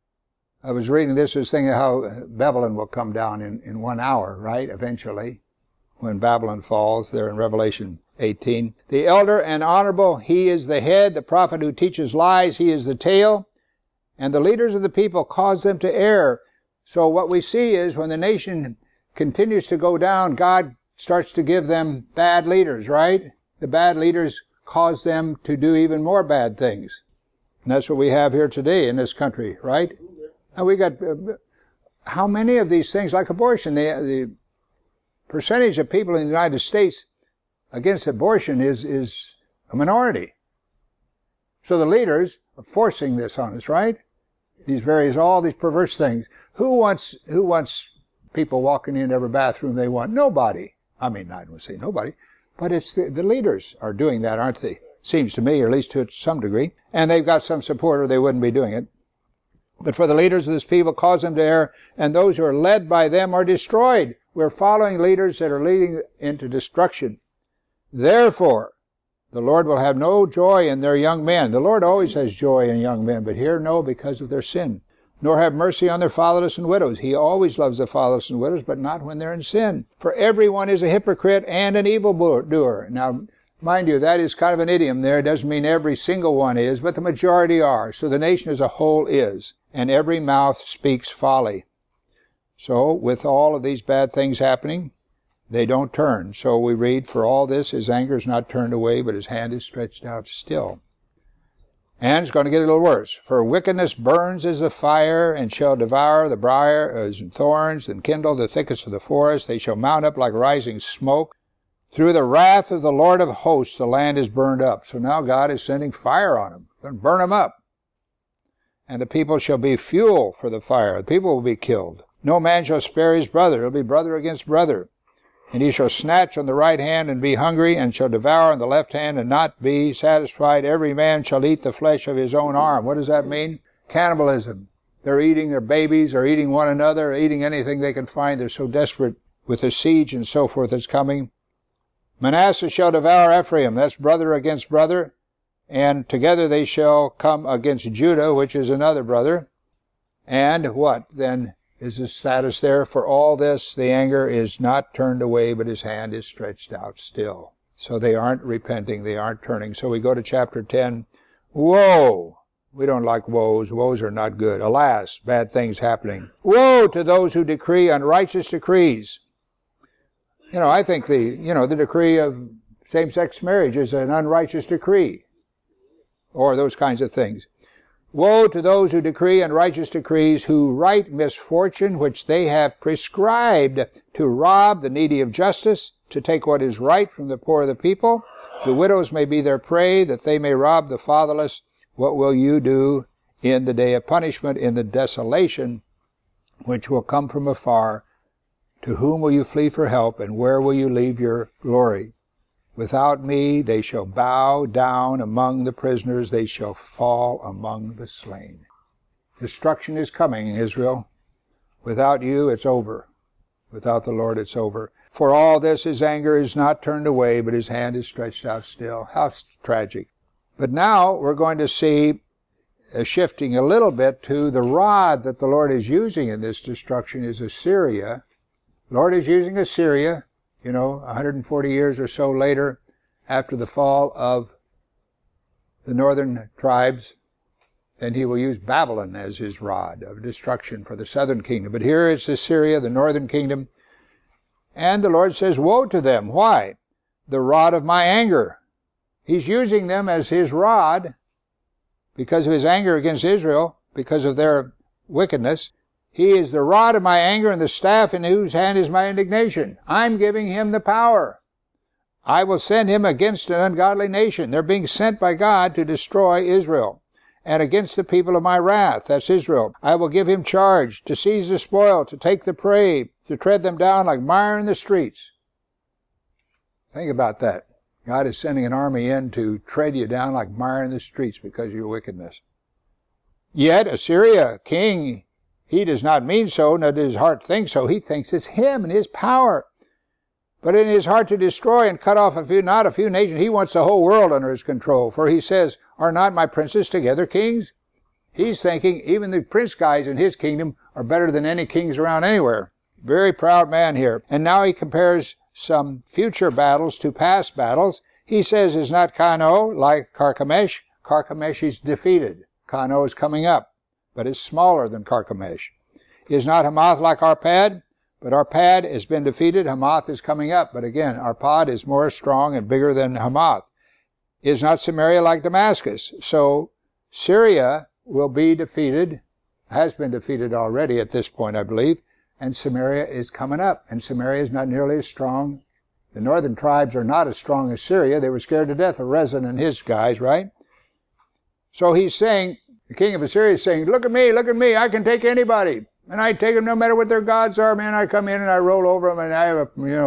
I was reading this, was thinking how Babylon will come down in 1 hour, right, eventually, when Babylon falls, there in Revelation 18. The elder and honorable, he is the head. The prophet who teaches lies, he is the tail. And the leaders of the people cause them to err. So what we see is when the nation continues to go down, God starts to give them bad leaders, right? The bad leaders cause them to do even more bad things. And that's what we have here today in this country, right? And we got, how many of these things, like abortion, the percentage of people in the United States against abortion is a minority. So the leaders are forcing this on us, right? All these perverse things. Who wants people walking in every bathroom they want? Nobody. I mean, I don't say nobody, but it's the leaders are doing that, aren't they? Seems to me, or at least to some degree. And they've got some support or they wouldn't be doing it. But for the leaders of this people, cause them to err, and those who are led by them are destroyed. We're following leaders that are leading into destruction. Therefore, the Lord will have no joy in their young men. The Lord always has joy in young men, but here no, because of their sin. Nor have mercy on their fatherless and widows. He always loves the fatherless and widows, but not when they're in sin. For everyone is a hypocrite and an evildoer. Now, mind you, that is kind of an idiom there. It doesn't mean every single one is, but the majority are. So the nation as a whole is. And every mouth speaks folly. So, with all of these bad things happening, they don't turn. So we read, for all this, his anger is not turned away, but his hand is stretched out still. And it's going to get a little worse. For wickedness burns as a fire, and shall devour the briars and thorns, and kindle the thickets of the forest. They shall mount up like rising smoke. Through the wrath of the Lord of hosts, the land is burned up. So now God is sending fire on them. Going to burn them up. And the people shall be fuel for the fire. The people will be killed. No man shall spare his brother. It will be brother against brother. And he shall snatch on the right hand and be hungry, and shall devour on the left hand and not be satisfied. Every man shall eat the flesh of his own arm. What does that mean? Cannibalism. They're eating their babies, or eating one another, or eating anything they can find. They're so desperate with the siege and so forth that's coming. Manasseh shall devour Ephraim. That's brother against brother. And together they shall come against Judah, which is another brother. And what then is the status there? For all this, the anger is not turned away, but his hand is stretched out still. So they aren't repenting, they aren't turning. So we go to chapter 10. Woe! We don't like woes. Woes are not good. Alas, bad things happening. Woe to those who decree unrighteous decrees. I think the decree of same-sex marriage is an unrighteous decree. Or those kinds of things. Woe to those who decree unrighteous decrees, who write misfortune which they have prescribed, to rob the needy of justice, to take what is right from the poor of the people. The widows may be their prey, that they may rob the fatherless. What will you do in the day of punishment, in the desolation which will come from afar? To whom will you flee for help, and where will you leave your glory? Without me they shall bow down among the prisoners, they shall fall among the slain. Destruction is coming, Israel. Without you, it's over. Without the Lord, it's over. For all this, his anger is not turned away, but his hand is stretched out still. How tragic. But now we're going to see shifting a little bit to the rod that the Lord is using in this destruction is Assyria. The Lord is using Assyria, 140 years or so later after the fall of the northern tribes. Then he will use Babylon as his rod of destruction for the southern kingdom. But here is Assyria, the northern kingdom. And the Lord says, woe to them. Why? The rod of my anger. He's using them as his rod because of his anger against Israel, because of their wickedness. He is the rod of my anger and the staff in whose hand is my indignation. I'm giving him the power. I will send him against an ungodly nation. They're being sent by God to destroy Israel. And against the people of my wrath, that's Israel. I will give him charge to seize the spoil, to take the prey, to tread them down like mire in the streets. Think about that. God is sending an army in to tread you down like mire in the streets because of your wickedness. Yet Assyria, king, he does not mean so, nor does his heart think so. He thinks it's him and his power. But in his heart to destroy and cut off not a few nations, he wants the whole world under his control. For he says, are not my princes together kings? He's thinking even the prince guys in his kingdom are better than any kings around anywhere. Very proud man here. And now he compares some future battles to past battles. He says, is not Kano like Carchemish? Carchemish is defeated. Kano is coming up, but is smaller than Carchemish. Is not Hamath like Arpad? But Arpad has been defeated. Hamath is coming up. But again, Arpad is more strong and bigger than Hamath. Is not Samaria like Damascus? So Syria will be defeated, has been defeated already at this point, I believe. And Samaria is coming up. And Samaria is not nearly as strong. The northern tribes are not as strong as Syria. They were scared to death of Rezin and his guys, right? So he's saying, the king of Assyria is saying, look at me, I can take anybody. And I take them no matter what their gods are, man. I come in and I roll over them and I have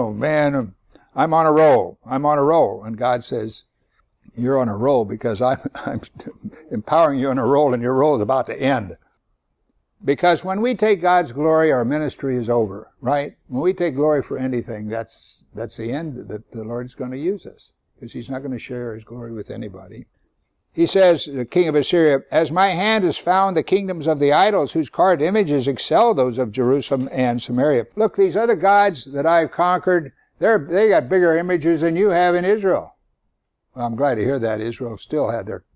I'm on a roll. And God says, you're on a roll because I'm empowering you on a roll and your roll is about to end. Because when we take God's glory, our ministry is over, right? When we take glory for anything, that's the end that the Lord's going to use us. Because he's not going to share his glory with anybody. He says, the king of Assyria, as my hand has found the kingdoms of the idols whose carved images excel those of Jerusalem and Samaria. Look, these other gods that I've conquered, they got bigger images than you have in Israel. Well, I'm glad to hear that. Israel still had their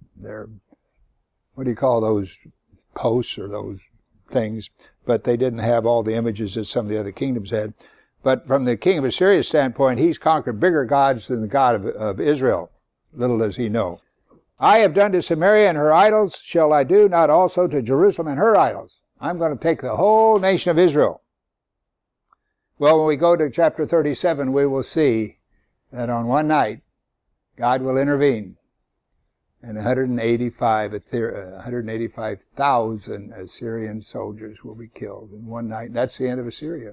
what do you call those posts or those things, but they didn't have all the images that some of the other kingdoms had. But from the king of Assyria's standpoint, he's conquered bigger gods than the God of Israel. Little does he know. I have done to Samaria and her idols, shall I do not also to Jerusalem and her idols? I'm going to take the whole nation of Israel. Well, when we go to chapter 37, we will see that on one night, God will intervene, and 185,000 Assyrian soldiers will be killed in one night. That's the end of Assyria.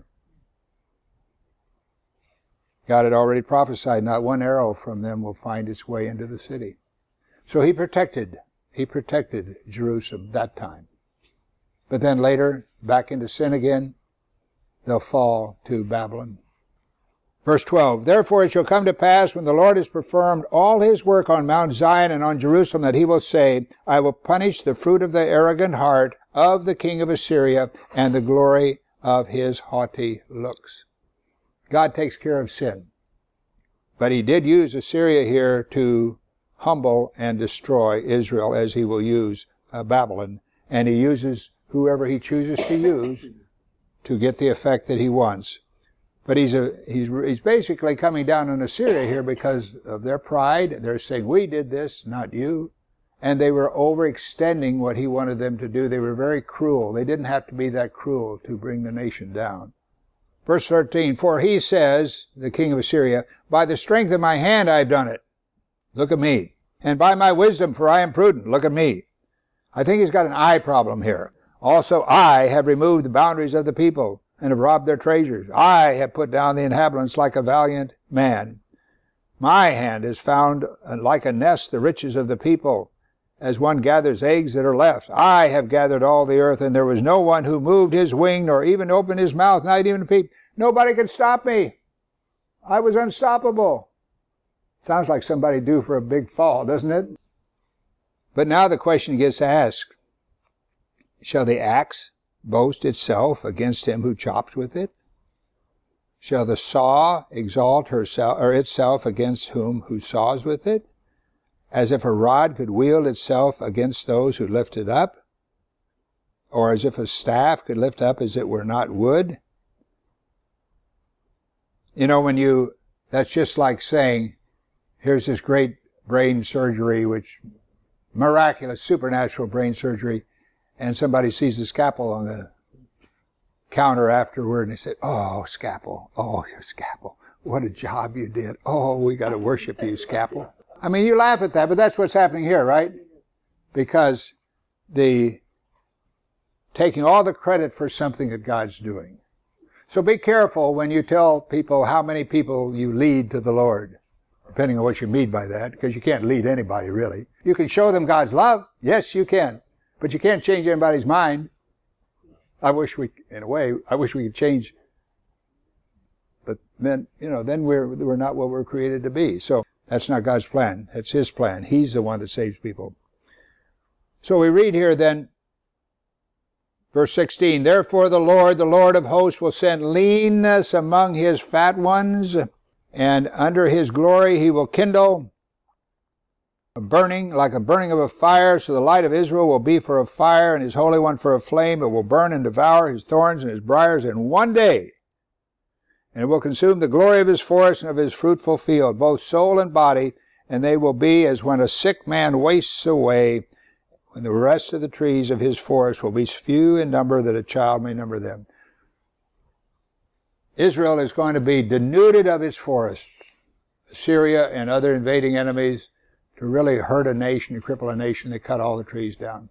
God had already prophesied not one arrow from them will find its way into the city. So he protected Jerusalem that time. But then later, back into sin again, they'll fall to Babylon. Verse 12, therefore it shall come to pass when the Lord has performed all his work on Mount Zion and on Jerusalem that he will say, I will punish the fruit of the arrogant heart of the king of Assyria and the glory of his haughty looks. God takes care of sin. But he did use Assyria here to humble and destroy Israel, as he will use Babylon. And he uses whoever he chooses to use to get the effect that he wants. But he's basically coming down on Assyria here because of their pride. They're saying, we did this, not you. And they were overextending what he wanted them to do. They were very cruel. They didn't have to be that cruel to bring the nation down. Verse 13, for he says, the king of Assyria, by the strength of my hand I have done it. Look at me. And by my wisdom, for I am prudent. Look at me. I think he's got an eye problem here. Also, I have removed the boundaries of the people and have robbed their treasures. I have put down the inhabitants like a valiant man. My hand has found like a nest the riches of the people, as one gathers eggs that are left. I have gathered all the earth, and there was no one who moved his wing, nor even opened his mouth, not even a peep. Nobody could stop me. I was unstoppable. Sounds like somebody due for a big fall, doesn't it? But now the question gets asked, shall the axe boast itself against him who chops with it? Shall the saw exalt herself or itself against who saws with it? As if a rod could wield itself against those who lift it up? Or as if a staff could lift up as it were not wood? You know, that's just like saying, here's this great brain surgery, which miraculous, supernatural brain surgery, and somebody sees the scalpel on the counter afterward, and they say, oh, scalpel, oh, your scalpel, what a job you did. Oh, we got to worship you, scalpel. I mean, you laugh at that, but that's what's happening here, right? Because taking all the credit for something that God's doing. So be careful when you tell people how many people you lead to the Lord, depending on what you mean by that, because you can't lead anybody, really. You can show them God's love. Yes, you can. But you can't change anybody's mind. I wish we could change. But then we're not what we're created to be. So that's not God's plan. That's His plan. He's the one that saves people. So we read here then, verse 16, therefore the Lord of hosts, will send leanness among His fat ones, and under His glory He will kindle a burning, like a burning of a fire, so the light of Israel will be for a fire, and His Holy One for a flame. It will burn and devour His thorns and His briars in one day. And it will consume the glory of His forest and of His fruitful field, both soul and body, and they will be as when a sick man wastes away, when the rest of the trees of His forest will be few in number, that a child may number them. Israel is going to be denuded of its forests. Assyria and other invading enemies, to really hurt a nation, to cripple a nation, they cut all the trees down.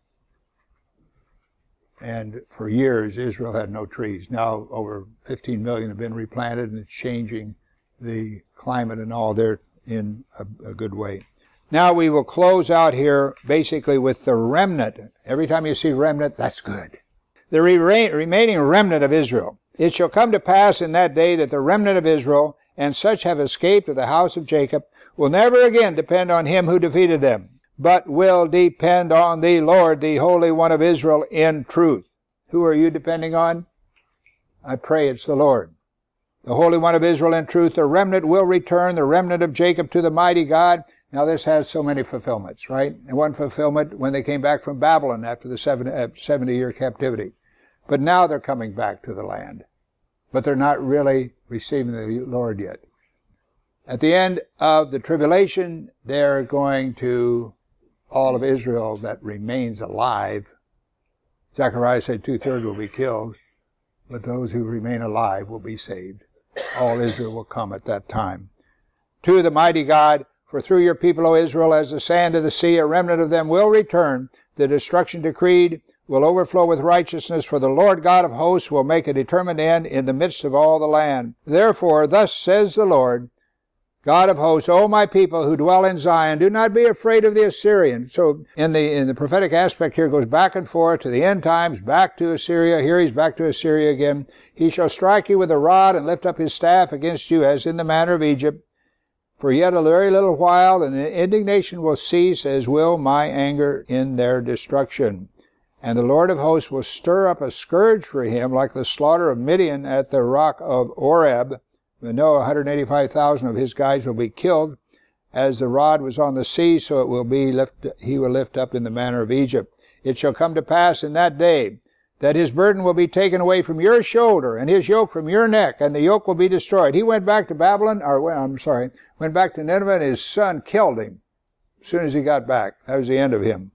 And for years, Israel had no trees. Now over 15 million have been replanted, and it's changing the climate and all there in a good way. Now we will close out here basically with the remnant. Every time you see remnant, that's good. The remaining remnant of Israel. It shall come to pass in that day that the remnant of Israel, and such have escaped of the house of Jacob, will never again depend on him who defeated them, but will depend on the Lord, the Holy One of Israel, in truth. Who are you depending on? I pray it's the Lord. The Holy One of Israel in truth. The remnant will return, the remnant of Jacob, to the mighty God. Now this has so many fulfillments, right? And one fulfillment when they came back from Babylon after the 70-year captivity. But now they're coming back to the land. But they're not really receiving the Lord yet. At the end of the tribulation, they're going to, all of Israel that remains alive. Zechariah said 2/3 will be killed, but those who remain alive will be saved. All Israel will come at that time. To the mighty God, for through your people, O Israel, as the sand of the sea, a remnant of them will return. The destruction decreed will overflow with righteousness, for the Lord God of hosts will make a determined end in the midst of all the land. Therefore, thus says the Lord, God of hosts, O my people who dwell in Zion, do not be afraid of the Assyrian. So in the prophetic aspect here, goes back and forth to the end times, back to Assyria. Here he's back to Assyria again. He shall strike you with a rod and lift up his staff against you, as in the manner of Egypt. For yet a very little while, and the indignation will cease, as will my anger in their destruction. And the Lord of hosts will stir up a scourge for him, like the slaughter of Midian at the rock of Oreb. When Noah, 185,000 of his guys will be killed, as the rod was on the sea, so it will be he will lift up in the manner of Egypt. It shall come to pass in that day that his burden will be taken away from your shoulder, and his yoke from your neck, and the yoke will be destroyed. He went back to went back to Nineveh, and his son killed him as soon as he got back. That was the end of him.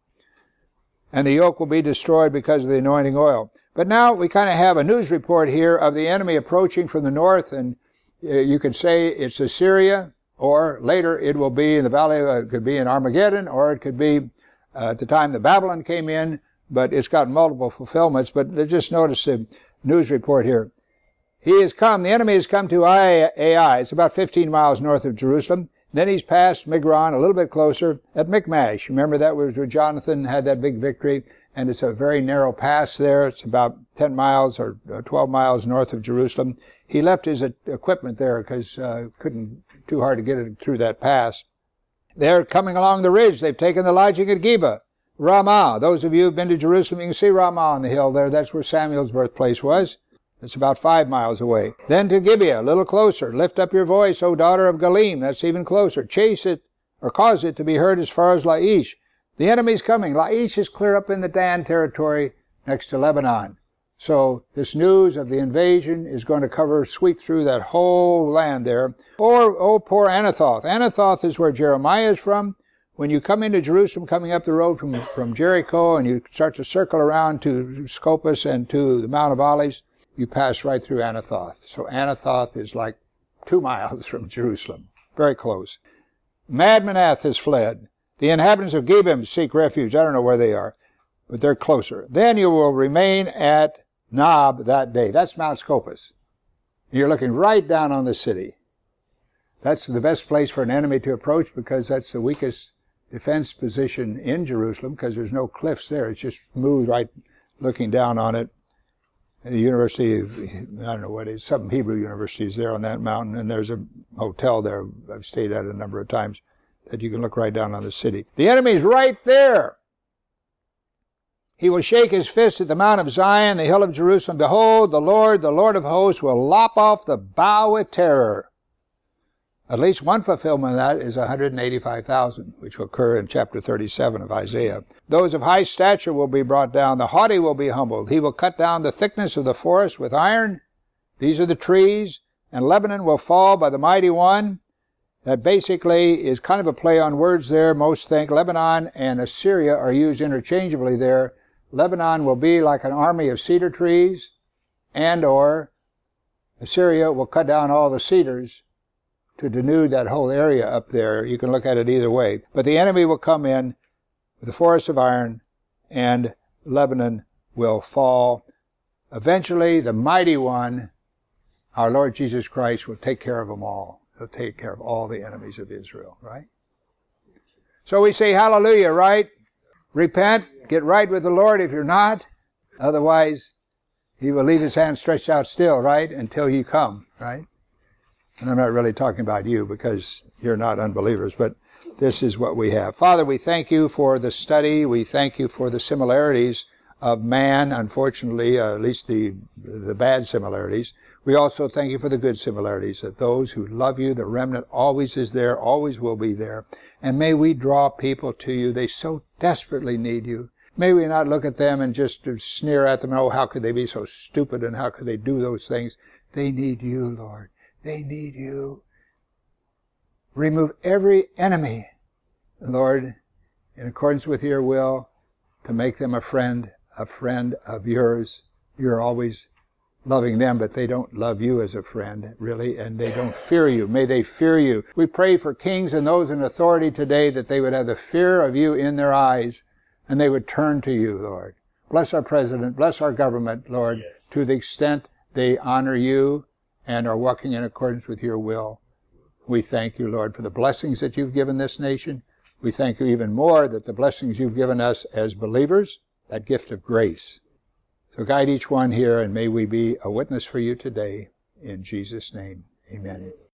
And the yoke will be destroyed because of the anointing oil. But now we kind of have a news report here of the enemy approaching from the north, and you could say it's Assyria, or later it will be in the valley, it could be in Armageddon, or it could be at the time that Babylon came in, but it's got multiple fulfillments. But just notice the news report here. The enemy has come to Ai. It's about 15 miles north of Jerusalem, Then he's past Migron, a little bit closer, at Michmash. Remember that was where Jonathan had that big victory, and it's a very narrow pass there. It's about 10 miles or 12 miles north of Jerusalem. He left his equipment there because too hard to get it through that pass. They're coming along the ridge. They've taken the lodging at Geba. Ramah. Those of you who've been to Jerusalem, you can see Ramah on the hill there. That's where Samuel's birthplace was. It's about 5 miles away. Then to Gibeah, a little closer. Lift up your voice, O daughter of Galim. That's even closer. Chase it, or cause it to be heard as far as Laish. The enemy's coming. Laish is clear up in the Dan territory next to Lebanon. So this news of the invasion is going to sweep through that whole land there. Or, oh, poor Anathoth. Anathoth is where Jeremiah is from. When you come into Jerusalem, coming up the road from Jericho, and you start to circle around to Scopus and to the Mount of Olives, you pass right through Anathoth. So Anathoth is like 2 miles from Jerusalem. Very close. Madmanath has fled. The inhabitants of Gebim seek refuge. I don't know where they are, but they're closer. Then you will remain at Nob that day. That's Mount Scopus. You're looking right down on the city. That's the best place for an enemy to approach because that's the weakest defense position in Jerusalem because there's no cliffs there. It's just smooth right looking down on it. The University of, I don't know what it is, some Hebrew university is there on that mountain, and there's a hotel there I've stayed at a number of times that you can look right down on the city. The enemy's right there. He will shake his fist at the Mount of Zion, the hill of Jerusalem. Behold, the Lord of hosts, will lop off the bow with terror. At least one fulfillment of that is 185,000, which will occur in chapter 37 of Isaiah. Those of high stature will be brought down. The haughty will be humbled. He will cut down the thickness of the forest with iron. These are the trees. And Lebanon will fall by the mighty one. That basically is kind of a play on words there. Most think Lebanon and Assyria are used interchangeably there. Lebanon will be like an army of cedar trees, and or Assyria will cut down all the cedars to denude that whole area up there. You can look at it either way. But the enemy will come in with the forest of iron, and Lebanon will fall. Eventually, the mighty one, our Lord Jesus Christ, will take care of them all. He'll take care of all the enemies of Israel, right? So we say hallelujah, right? Repent, get right with the Lord if you're not. Otherwise, he will leave his hand stretched out still, right? Until you come, right? And I'm not really talking about you because you're not unbelievers, but this is what we have. Father, we thank you for the study. We thank you for the similarities of man, unfortunately, at least the bad similarities. We also thank you for the good similarities, that those who love you, the remnant always is there, always will be there. And may we draw people to you. They so desperately need you. May we not look at them and just sneer at them, oh, how could they be so stupid and how could they do those things? They need you, Lord. They need you. Remove every enemy, Lord, in accordance with your will, to make them a friend of yours. You're always loving them, but they don't love you as a friend, really, and they don't fear you. May they fear you. We pray for kings and those in authority today that they would have the fear of you in their eyes, and they would turn to you, Lord. Bless our president, bless our government, Lord, to the extent they honor you and are walking in accordance with your will. We thank you, Lord, for the blessings that you've given this nation. We thank you even more that the blessings you've given us as believers, that gift of grace. So guide each one here, and may we be a witness for you today. In Jesus' name, amen.